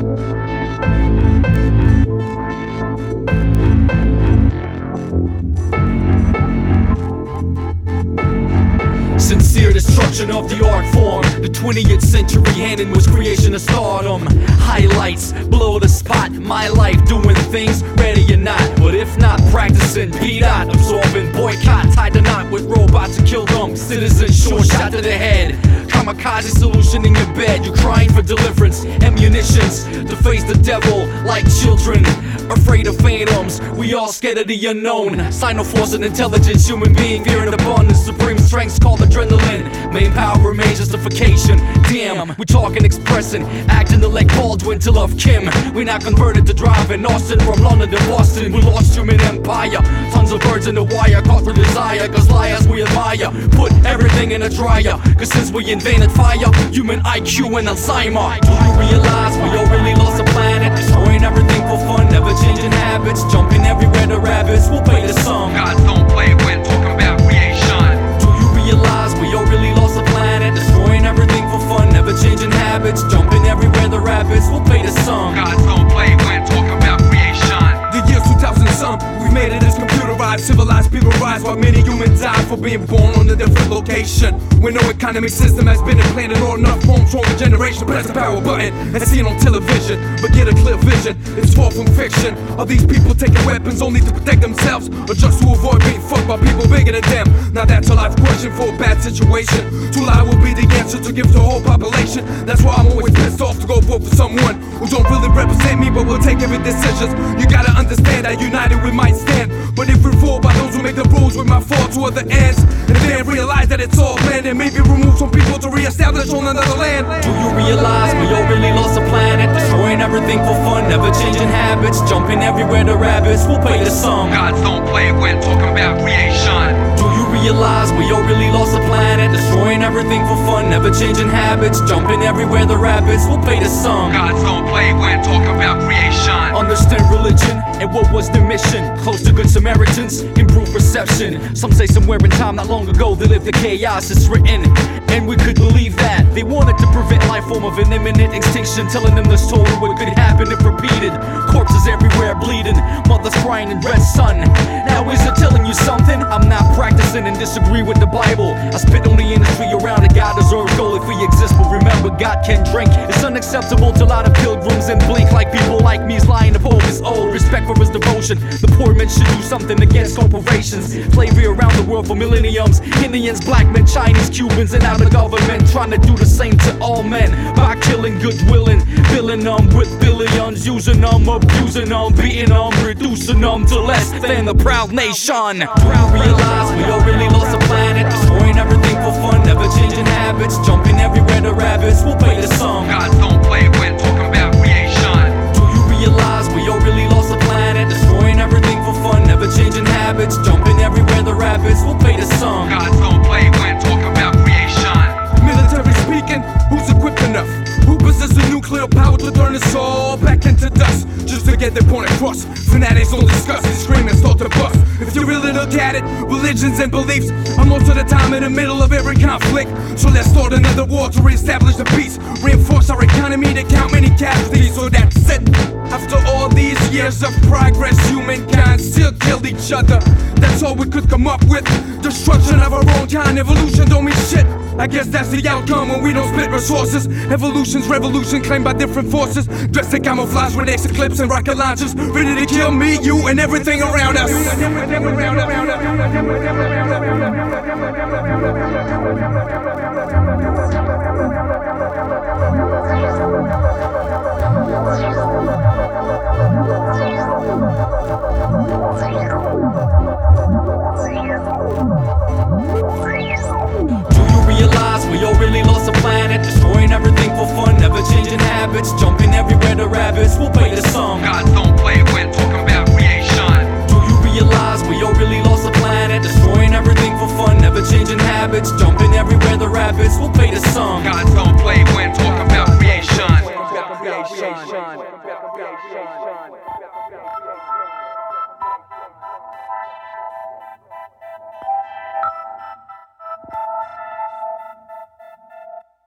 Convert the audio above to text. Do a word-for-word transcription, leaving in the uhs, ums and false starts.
Sincere destruction of the art form. The twentieth century handing was creation of stardom. Highlights below the spot. My life doing things ready or not. But if not, practicing P dot. Absorbing boycott. Tied to knot with robots to kill them. Citizens short shot to the head. Kamikaze solution in your bed. You're crying for deliverance. Ammunitions to face the devil like children. Afraid of phantoms. We all scared of the unknown. Sinoforce and intelligence. Human being fear and abundance. Supreme strengths called adrenaline. Main power remains justification. Damn, we talking, expressing, acting to like Baldwin to love Kim. We not converted to driving Austin from London to Boston. We lost human empire. Tons of birds in the wire caught through desire. Cause liars we admire. Put everything in a dryer. Cause since we invented fire, human I Q and Alzheimer. Do you realize we all really lost the planet? Destroying everything for fun, never changing habits. Jumping everywhere the rabbits will pay the sum. Gods don't play when talking about creation. Do you realize we all really lost the planet? Destroying everything for fun, never changing habits. Jumping everywhere the rabbits will pay the sum. Gods don't play when talking about creation. The year's two thousand some, we've made it as computerized. Civilized people rise while many humans die for being born on a different location. Where no economic system has been implanted or enough homes for a generation. Press the power button and see it on television, but get a clear vision. It's far from fiction. Are these people taking weapons only to protect themselves, or just to avoid being fucked by people bigger than them? Now that's a life question for a bad situation. To lie will be the answer to give to the whole population. That's why I'm always pissed off to go vote for someone who don't really represent me, but will take every decision. You gotta understand that united we might stand, but if we fall by those who make the rules, we might fall to other ends. And then realize that it's all planned, and maybe remove some people to reestablish on another land. Do you realize we all really lost the planet? Destroying everything for fun, never changing habits. Jumping everywhere the rabbits will pay the sum. Gods don't play when talking about creation. Do you realize we all really lost the planet? Destroying everything for fun, never changing habits. Jumping everywhere the rabbits will pay the sum. Gods don't play when talking about creation. Understand religion and what was their mission. Close to good Samaritans, improve perception. Some say somewhere in time not long ago they lived the chaos, it's written. And we could believe that. They wanted to prevent life form of an imminent extinction, telling them the story what could happen if repeated. Corpses everywhere bleeding, mothers crying in red sun. Now is it telling you something? I'm not practicing and disagree with the Bible. I spit on the industry around it. God deserves gold if we exist, but remember God can drink. It's unacceptable to a lot of pilgrims and blink like people like me's lying to Pope is old. Respect for his devotion. The poor men should do something against corporations. Slavery around the world for millenniums. Indians, black men, Chinese, Cubans, and out of government trying to do the same to all men by killing, goodwilling, filling them with billions, using them, abusing them, beating them, reducing them to less than the proud nation. Do you realize we all really lost the planet? Destroying everything for fun, never changing habits. Jumping everywhere the rabbits will pay the sum. Gods don't play when talking about creation. Do you realize we all really lost the planet? Destroying everything for fun, never changing habits. Jumping everywhere the rabbits will pay the sum. Gods don't play when talking about creation. Military speaking, who's equipped enough? Who possesses nuclear power to turn us all back into dust? Just to get their point across. Fanatics don't discuss, they scream and start to bust. If you really look at it, religions and beliefs are most of the time in the middle of every conflict. So let's start another war to reestablish the peace. Reinforce our economy to count many casualties. So that's it. After all these years of progress, humankind still killed each other. That's all we could come up with. Destruction of our own kind, evolution don't mean shit. I guess that's the outcome when we don't split resources. Evolution's revolution claimed by different forces, dressed in camouflage with X eclipse and rocket launchers, ready to kill me, you, and everything around us. We all really lost the planet, destroying everything for fun, never changing habits, jumping everywhere the rabbits will pay the sum. Gods don't play when talking about creation. Do you realize we all really lost the planet, destroying everything for fun, never changing habits, jumping everywhere the rabbits will pay the sum. Gods don't play